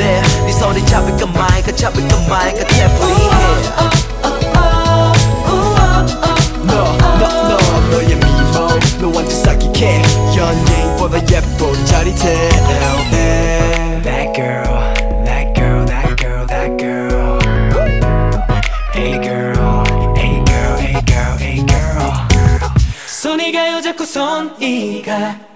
돼 네 손이 잡힐까 말까 잡힐까 말까 태프리해 너의 미모 너 완전 사기캐 연예인보다 예뻐 짜릿해 That girl, that girl, that girl, that girl Hey girl, hey girl, hey girl, hey girl 손이 가요 자꾸 손이 가